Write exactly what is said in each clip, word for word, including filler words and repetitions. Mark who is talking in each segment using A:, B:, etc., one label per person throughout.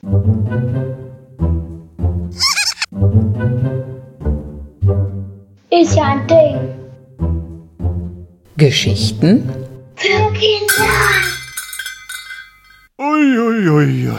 A: Ist ja ein Ding.
B: Geschichten
A: Für Kinder.
C: Uiuiuiui,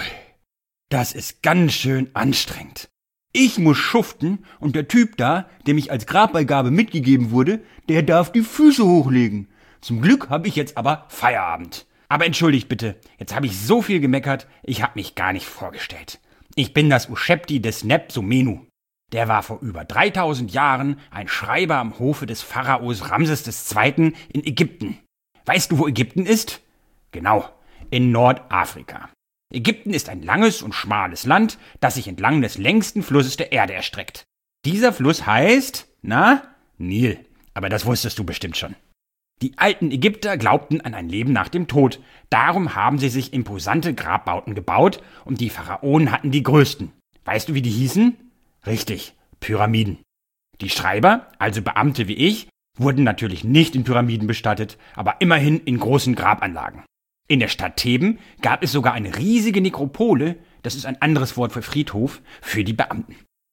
C: das ist ganz schön anstrengend. Ich muss schuften und der Typ da, dem ich als Grabbeigabe mitgegeben wurde, der darf die Füße hochlegen. Zum Glück habe ich jetzt aber Feierabend. Aber entschuldigt bitte, jetzt habe ich so viel gemeckert, ich habe mich gar nicht vorgestellt. Ich bin das Uschepti des Nebsumenu. Der war vor über dreitausend Jahren ein Schreiber am Hofe des Pharaos Ramses der Zweite. in Ägypten. Weißt du, wo Ägypten ist? Genau, in Nordafrika. Ägypten ist ein langes und schmales Land, das sich entlang des längsten Flusses der Erde erstreckt. Dieser Fluss heißt, na, Nil. Aber das wusstest du bestimmt schon. Die alten Ägypter glaubten an ein Leben nach dem Tod. Darum haben sie sich imposante Grabbauten gebaut und die Pharaonen hatten die größten. Weißt du, wie die hießen? Richtig, Pyramiden. Die Schreiber, also Beamte wie ich, wurden natürlich nicht in Pyramiden bestattet, aber immerhin in großen Grabanlagen. In der Stadt Theben gab es sogar eine riesige Nekropole, das ist ein anderes Wort für Friedhof, für die Beamten.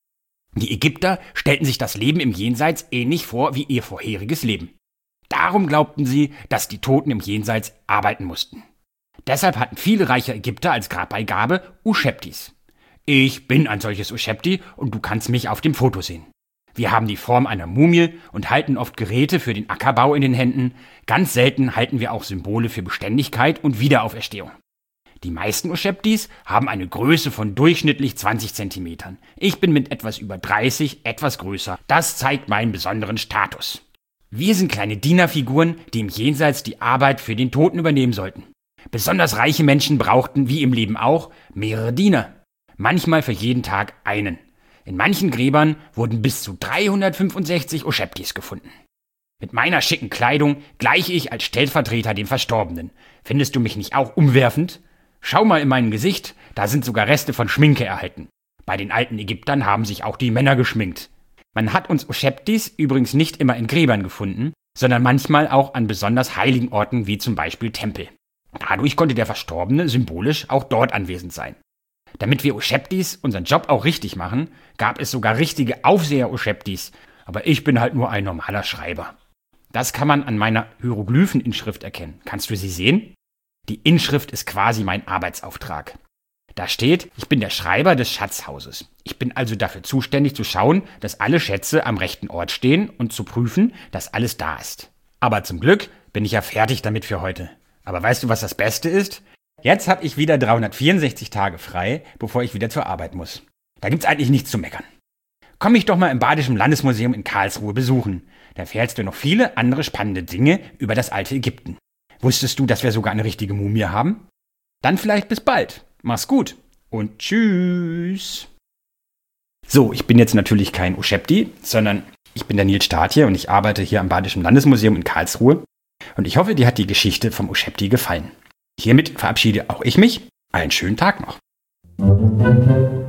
C: Die Ägypter stellten sich das Leben im Jenseits ähnlich vor wie ihr vorheriges Leben. Darum glaubten sie, dass die Toten im Jenseits arbeiten mussten. Deshalb hatten viele reiche Ägypter als Grabbeigabe Uscheptis. Ich bin ein solches Uschepti und du kannst mich auf dem Foto sehen. Wir haben die Form einer Mumie und halten oft Geräte für den Ackerbau in den Händen. Ganz selten halten wir auch Symbole für Beständigkeit und Wiederauferstehung. Die meisten Uscheptis haben eine Größe von durchschnittlich zwanzig Zentimetern. Ich bin mit etwas über dreißig etwas größer. Das zeigt meinen besonderen Status. Wir sind kleine Dienerfiguren, die im Jenseits die Arbeit für den Toten übernehmen sollten. Besonders reiche Menschen brauchten, wie im Leben auch, mehrere Diener. Manchmal für jeden Tag einen. In manchen Gräbern wurden bis zu dreihundertfünfundsechzig Uscheptis gefunden. Mit meiner schicken Kleidung gleiche ich als Stellvertreter dem Verstorbenen. Findest du mich nicht auch umwerfend? Schau mal in mein Gesicht, da sind sogar Reste von Schminke erhalten. Bei den alten Ägyptern haben sich auch die Männer geschminkt. Man hat uns Uscheptis übrigens nicht immer in Gräbern gefunden, sondern manchmal auch an besonders heiligen Orten wie zum Beispiel Tempel. Dadurch konnte der Verstorbene symbolisch auch dort anwesend sein. Damit wir Uscheptis unseren Job auch richtig machen, gab es sogar richtige Aufseher-Uscheptis, aber ich bin halt nur ein normaler Schreiber. Das kann man an meiner Hieroglyphen-Inschrift erkennen. Kannst du sie sehen? Die Inschrift ist quasi mein Arbeitsauftrag. Da steht, ich bin der Schreiber des Schatzhauses. Ich bin also dafür zuständig zu schauen, dass alle Schätze am rechten Ort stehen und zu prüfen, dass alles da ist. Aber zum Glück bin ich ja fertig damit für heute. Aber weißt du, was das Beste ist? Jetzt habe ich wieder dreihundertvierundsechzig Tage frei, bevor ich wieder zur Arbeit muss. Da gibt's eigentlich nichts zu meckern. Komm mich doch mal im Badischen Landesmuseum in Karlsruhe besuchen. Da erfährst du noch viele andere spannende Dinge über das alte Ägypten. Wusstest du, dass wir sogar eine richtige Mumie haben? Dann vielleicht bis bald. Mach's gut und tschüss. So, ich bin jetzt natürlich kein Uschepti, sondern ich bin der Nils Stadtje und ich arbeite hier am Badischen Landesmuseum in Karlsruhe. Und ich hoffe, dir hat die Geschichte vom Uschepti gefallen. Hiermit verabschiede auch ich mich. Einen schönen Tag noch.